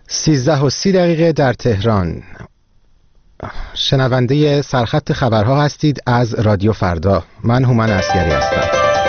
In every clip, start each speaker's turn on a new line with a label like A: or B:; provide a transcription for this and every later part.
A: 13:30 در تهران. شنونده سرخط خبرها هستید از رادیو فردا. من هومن عسگری هستم.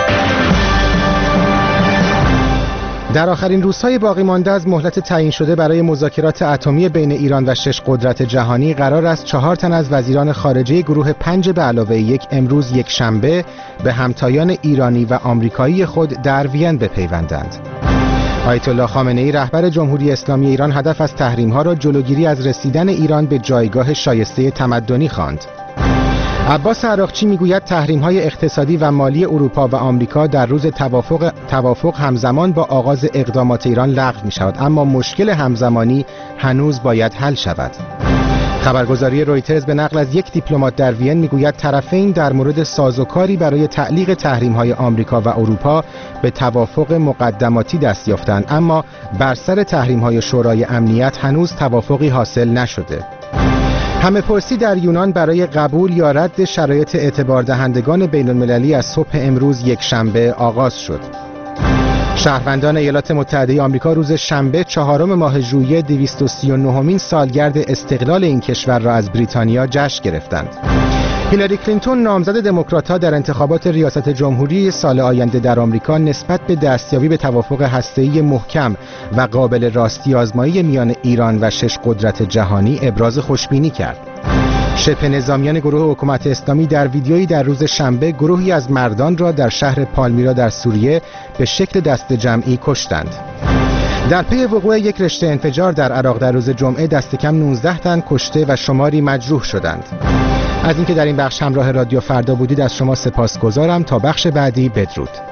A: در آخرین روزهای باقی مانده از مهلت تعیین شده برای مذاکرات اتمی بین ایران و 6 قدرت جهانی قرار است 4 تن از وزیران خارجه گروه 5 به علاوه 1 امروز یک شنبه به همتایان ایرانی و آمریکایی خود در وین بپیوندند. آیت الله خامنه‌ای رهبر جمهوری اسلامی ایران هدف از تحریم‌ها را جلوگیری از رسیدن ایران به جایگاه شایسته تمدنی خواند. عباس عراقچی میگوید تحریم‌های اقتصادی و مالی اروپا و آمریکا در روز توافق همزمان با آغاز اقدامات ایران لغو می‌شود، اما مشکل همزمانی هنوز باید حل شود. خبرگزاری رویترز به نقل از یک دیپلمات در وین میگوید طرفین در مورد سازوکاری برای تعلیق تحریم‌های آمریکا و اروپا به توافق مقدماتی دست یافتند، اما بر سر تحریم‌های شورای امنیت هنوز توافقی حاصل نشده. همه‌پرسی در یونان برای قبول یا رد شرایط اعتبار دهندگان بین‌المللی از صبح امروز یک شنبه آغاز شد. شهروندان ایالات متحده آمریکا روز شنبه 4 ماه ژوئیه 239مین سالگرد استقلال این کشور را از بریتانیا جشن گرفتند. هیلاری کلینتون نامزد دموکرات‌ها در انتخابات ریاست جمهوری سال آینده در آمریکا نسبت به دستیابی به توافق هسته‌ای محکم و قابل راستی‌آزمایی میان ایران و 6 قدرت جهانی ابراز خوشبینی کرد. شبه نظامیان گروه حکومت اسلامی در ویدیویی در روز شنبه گروهی از مردان را در شهر پالمیرا در سوریه به شکل دست جمعی کشتند. در پی وقوع یک رشته انفجار در عراق در روز جمعه دست کم 19 تن کشته و شماری مجروح شدند. از اینکه در این بخش همراه رادیو فردا بودید از شما سپاسگزارم. تا بخش بعدی بدرود.